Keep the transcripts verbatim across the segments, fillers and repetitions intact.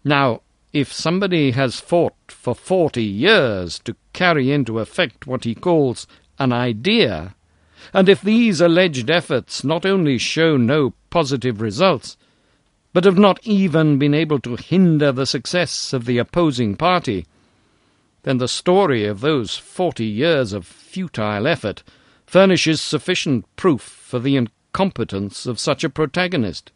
Now, if somebody has fought for forty years to carry into effect what he calls an idea, and if these alleged efforts not only show no positive results, but have not even been able to hinder the success of the opposing party, then the story of those forty years of futile effort furnishes sufficient proof for the incompetence of such a protagonist.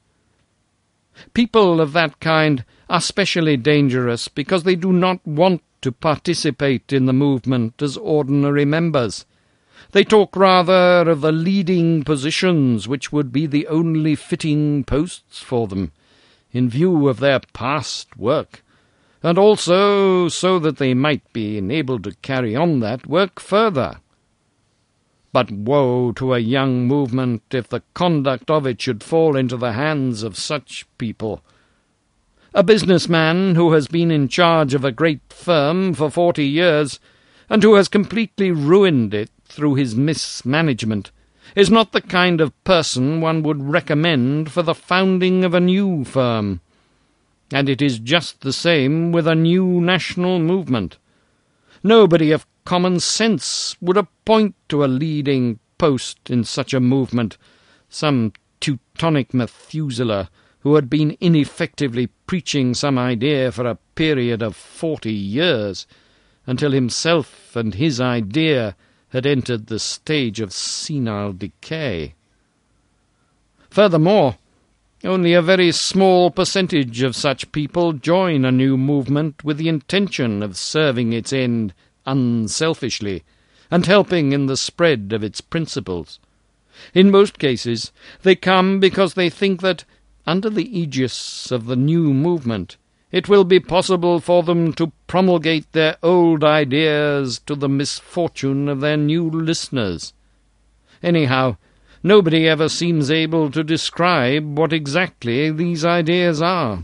People of that kind are specially dangerous because they do not want to participate in the movement as ordinary members. They talk rather of the leading positions which would be the only fitting posts for them, in view of their past work, and also so that they might be enabled to carry on that work further. But woe to a young movement if the conduct of it should fall into the hands of such people. A businessman who has been in charge of a great firm for forty years, and who has completely ruined it through his mismanagement, is not the kind of person one would recommend for the founding of a new firm. And it is just the same with a new national movement. Nobody of common sense would appoint to a leading post in such a movement some Teutonic Methuselah who had been ineffectively preaching some idea for a period of forty years, until himself and his idea had entered the stage of senile decay. Furthermore, only a very small percentage of such people join a new movement with the intention of serving its end unselfishly, and helping in the spread of its principles. In most cases, they come because they think that, under the aegis of the new movement, it will be possible for them to promulgate their old ideas to the misfortune of their new listeners. Anyhow, nobody ever seems able to describe what exactly these ideas are.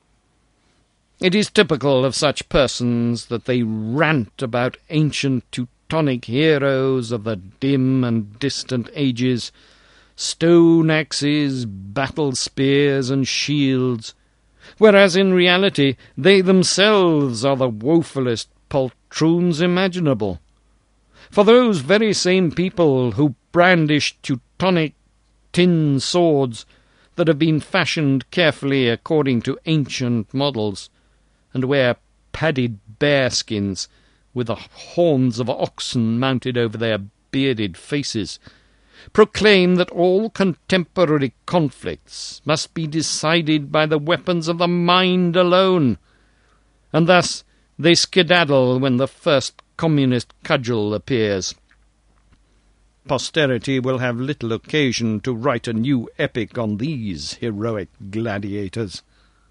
It is typical of such persons that they rant about ancient Teutonic heroes of the dim and distant ages, stone axes, battle spears, and shields, whereas in reality they themselves are the woefulest poltroons imaginable. For those very same people who brandish Teutonic tin swords that have been fashioned carefully according to ancient models, and wear padded bearskins with the horns of oxen mounted over their bearded faces, proclaim that all contemporary conflicts must be decided by the weapons of the mind alone, and thus they skedaddle when the first communist cudgel appears. Posterity will have little occasion to write a new epic on these heroic gladiators.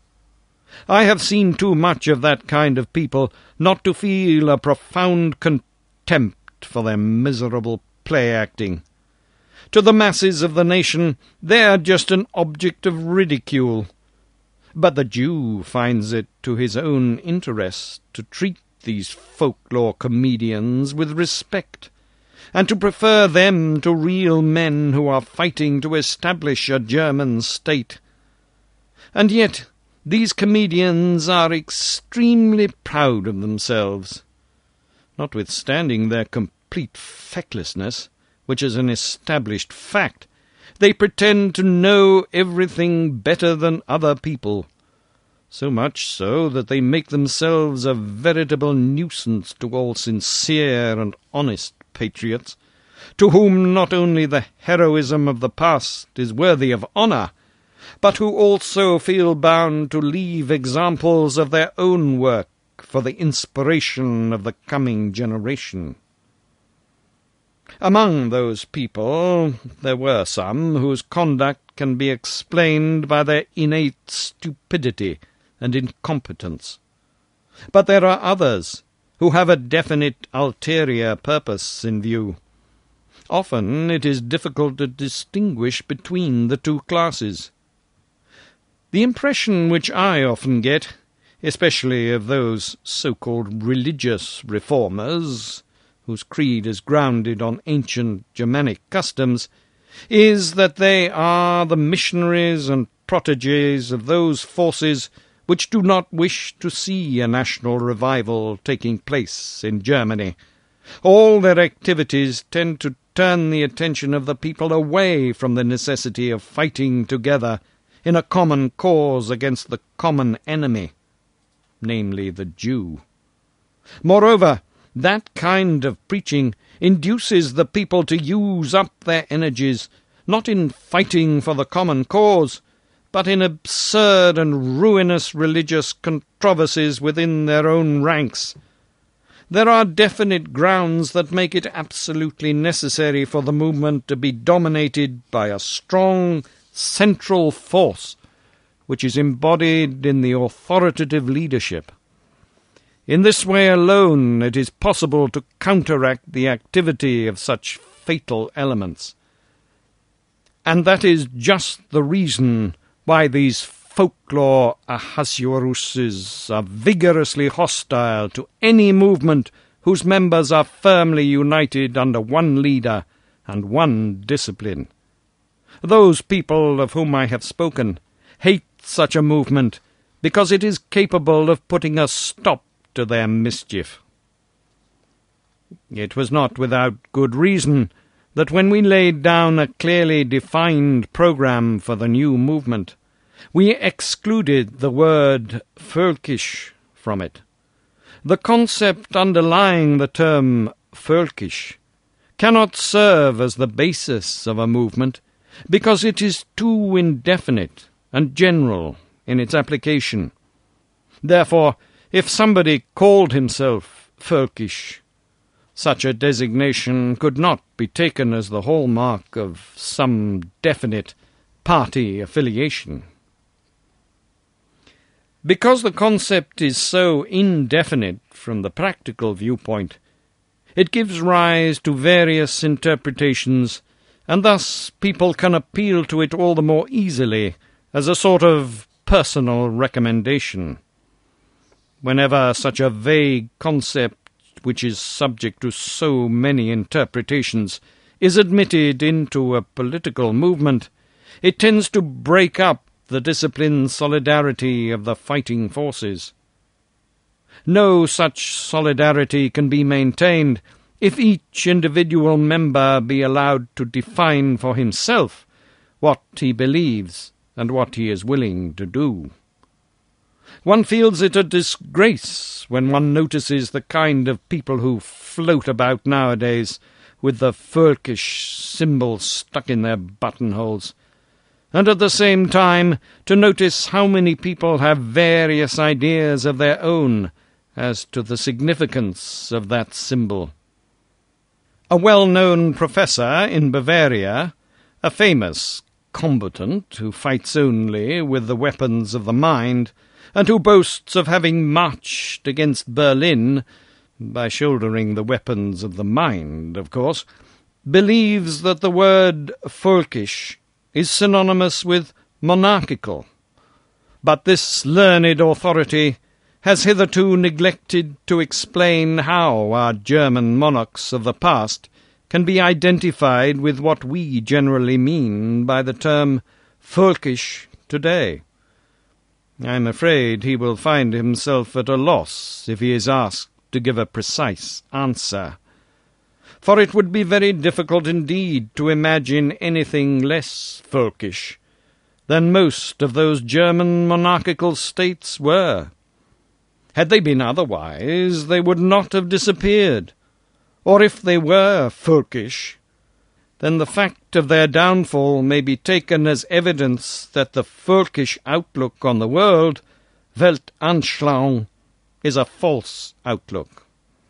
I have seen too much of that kind of people not to feel a profound contempt for their miserable play-acting. To the masses of the nation they are just an object of ridicule, but the Jew finds it to his own interest to treat these folklore comedians with respect, and to prefer them to real men who are fighting to establish a German state. And yet these comedians are extremely proud of themselves. Notwithstanding their complete fecklessness, which is an established fact, they pretend to know everything better than other people, so much so that they make themselves a veritable nuisance to all sincere and honest patriots, to whom not only the heroism of the past is worthy of honour, but who also feel bound to leave examples of their own work for the inspiration of the coming generation. Among those people there were some whose conduct can be explained by their innate stupidity and incompetence. But there are others who have a definite ulterior purpose in view. Often it is difficult to distinguish between the two classes. The impression which I often get, especially of those so-called religious reformers, whose creed is grounded on ancient Germanic customs, is that they are the missionaries and protégés of those forces which do not wish to see a national revival taking place in Germany. All their activities tend to turn the attention of the people away from the necessity of fighting together in a common cause against the common enemy, namely the Jew. Moreover, that kind of preaching induces the people to use up their energies not in fighting for the common cause, but in absurd and ruinous religious controversies within their own ranks. There are definite grounds that make it absolutely necessary for the movement to be dominated by a strong central force, which is embodied in the authoritative leadership. In this way alone it is possible to counteract the activity of such fatal elements. And that is just the reason why these folklore Ahasueruses are vigorously hostile to any movement whose members are firmly united under one leader and one discipline. Those people of whom I have spoken hate such a movement because it is capable of putting a stop to their mischief. It was not without good reason that when we laid down a clearly defined program for the new movement, we excluded the word völkisch from it. The concept underlying the term völkisch cannot serve as the basis of a movement because it is too indefinite and general in its application. Therefore, if somebody called himself völkisch, such a designation could not be taken as the hallmark of some definite party affiliation. Because the concept is so indefinite from the practical viewpoint, it gives rise to various interpretations, and thus people can appeal to it all the more easily as a sort of personal recommendation. Whenever such a vague concept, which is subject to so many interpretations, is admitted into a political movement, it tends to break up the disciplined solidarity of the fighting forces. No such solidarity can be maintained if each individual member be allowed to define for himself what he believes and what he is willing to do. One feels it a disgrace when one notices the kind of people who float about nowadays with the völkisch symbol stuck in their buttonholes, and at the same time to notice how many people have various ideas of their own as to the significance of that symbol. A well-known professor in Bavaria, a famous combatant who fights only with the weapons of the mind, and who boasts of having marched against Berlin, by shouldering the weapons of the mind, of course, believes that the word völkisch is synonymous with monarchical. But this learned authority has hitherto neglected to explain how our German monarchs of the past can be identified with what we generally mean by the term völkisch today. I am afraid he will find himself at a loss if he is asked to give a precise answer, for it would be very difficult indeed to imagine anything less völkisch than most of those German monarchical states were. Had they been otherwise, they would not have disappeared, or if they were völkisch, then the fact of their downfall may be taken as evidence that the völkisch outlook on the world, Weltanschauung, is a false outlook.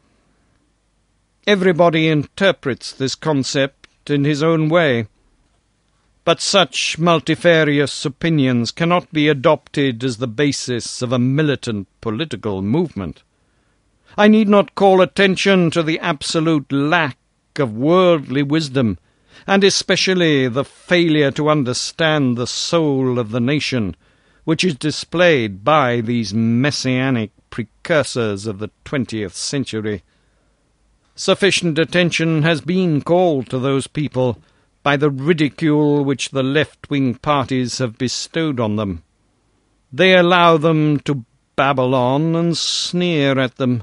Everybody interprets this concept in his own way, but such multifarious opinions cannot be adopted as the basis of a militant political movement. I need not call attention to the absolute lack of worldly wisdom, and especially the failure to understand the soul of the nation, which is displayed by these messianic precursors of the twentieth century. Sufficient attention has been called to those people by the ridicule which the left-wing parties have bestowed on them. they allow them to babble on and sneer at them.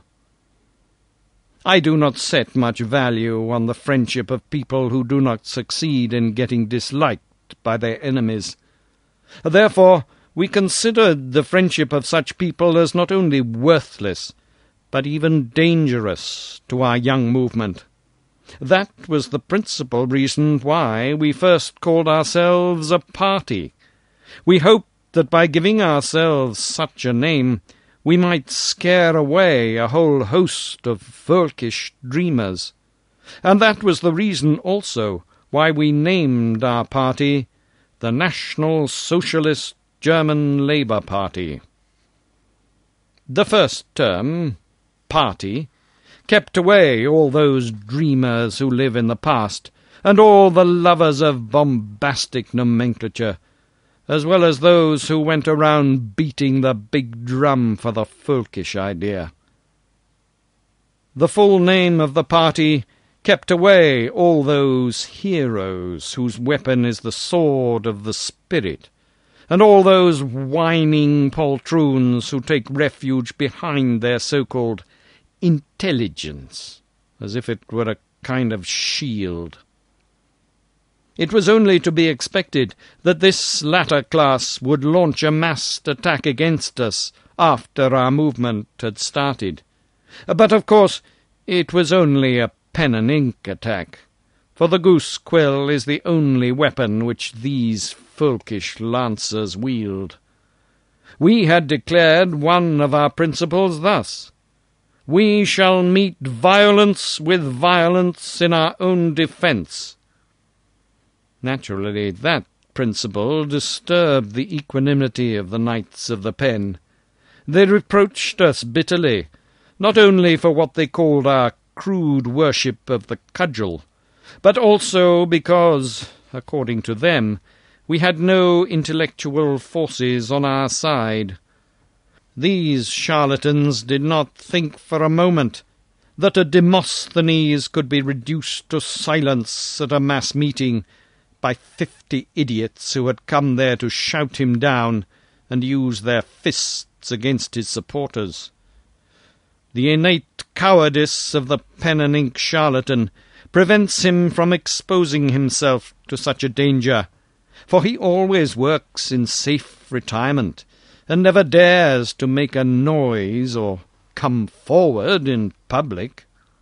I do not set much value on the friendship of people who do not succeed in getting disliked by their enemies. Therefore, we considered the friendship of such people as not only worthless, but even dangerous to our young movement. That was the principal reason why we first called ourselves a party. We hoped that by giving ourselves such a name, we might scare away a whole host of folkish dreamers. And that was the reason also why we named our party the National Socialist German Labour Party. The first term, party, kept away all those dreamers who live in the past, and all the lovers of bombastic nomenclature, as well as those who went around beating the big drum for the folkish idea. The full name of the party kept away all those heroes whose weapon is the sword of the spirit, and all those whining poltroons who take refuge behind their so-called intelligence, as if it were a kind of shield. It was only to be expected that this latter class would launch a massed attack against us after our movement had started. But, of course, it was only a pen-and-ink attack, for the goose quill is the only weapon which these folkish lancers wield. We had declared one of our principles thus: "We shall meet violence with violence in our own defence." Naturally, that principle disturbed the equanimity of the Knights of the Pen. They reproached us bitterly, not only for what they called our crude worship of the cudgel, but also because, according to them, we had no intellectual forces on our side. These charlatans did not think for a moment that a Demosthenes could be reduced to silence at a mass meeting by fifty idiots who had come there to shout him down and use their fists against his supporters. The innate cowardice of the pen-and-ink charlatan prevents him from exposing himself to such a danger, for he always works in safe retirement, and never dares to make a noise or come forward in public.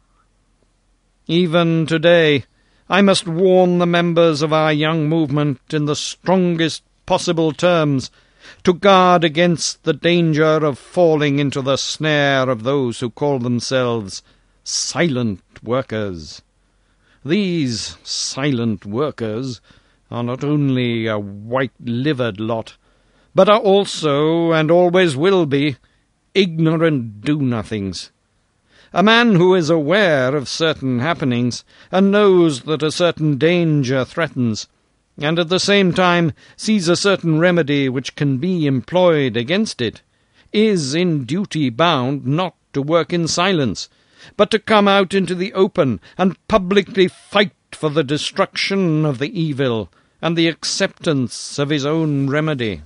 Even today, I must warn the members of our young movement in the strongest possible terms to guard against the danger of falling into the snare of those who call themselves silent workers. These silent workers are not only a white-livered lot, but are also, and always will be, ignorant do-nothings. A man who is aware of certain happenings, and knows that a certain danger threatens, and at the same time sees a certain remedy which can be employed against it, is in duty bound not to work in silence, but to come out into the open and publicly fight for the destruction of the evil and the acceptance of his own remedy.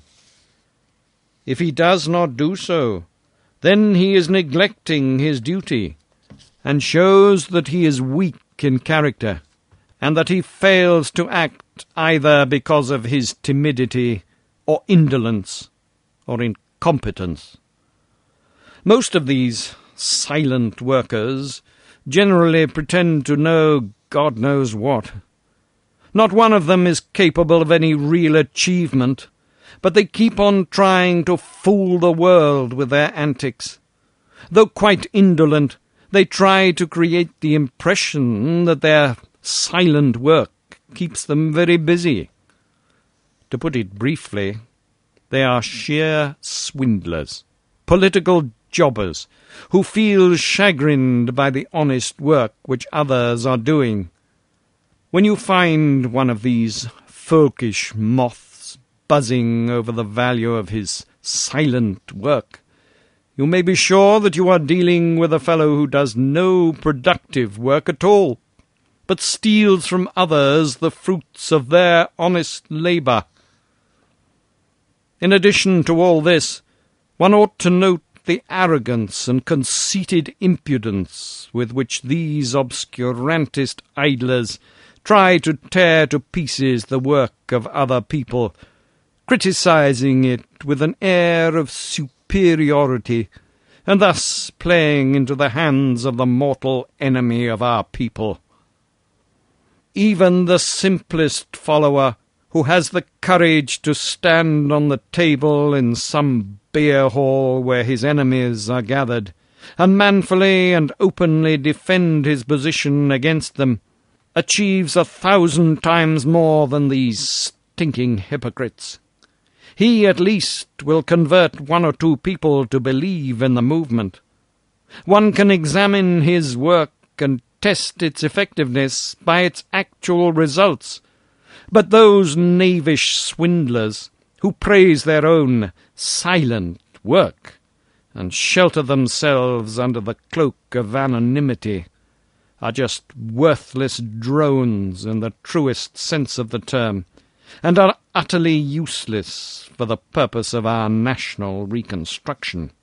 If he does not do so, then he is neglecting his duty, and shows that he is weak in character, and that he fails to act either because of his timidity, or indolence, or incompetence. Most of these silent workers generally pretend to know God knows what. Not one of them is capable of any real achievement, but they keep on trying to fool the world with their antics. Though quite indolent, they try to create the impression that their silent work keeps them very busy. To put it briefly, they are sheer swindlers, political jobbers, who feel chagrined by the honest work which others are doing. When you find one of these folkish moths buzzing over the value of his silent work, you may be sure that you are dealing with a fellow who does no productive work at all, but steals from others the fruits of their honest labour. In addition to all this, one ought to note the arrogance and conceited impudence with which these obscurantist idlers try to tear to pieces the work of other people, criticising it with an air of superiority, and thus playing into the hands of the mortal enemy of our people. Even the simplest follower, who has the courage to stand on the table in some beer hall where his enemies are gathered, and manfully and openly defend his position against them, achieves a thousand times more than these stinking hypocrites. He at least will convert one or two people to believe in the movement. One can examine his work and test its effectiveness by its actual results. But those knavish swindlers, who praise their own silent work, and shelter themselves under the cloak of anonymity, are just worthless drones in the truest sense of the term, and are utterly useless for the purpose of our national reconstruction.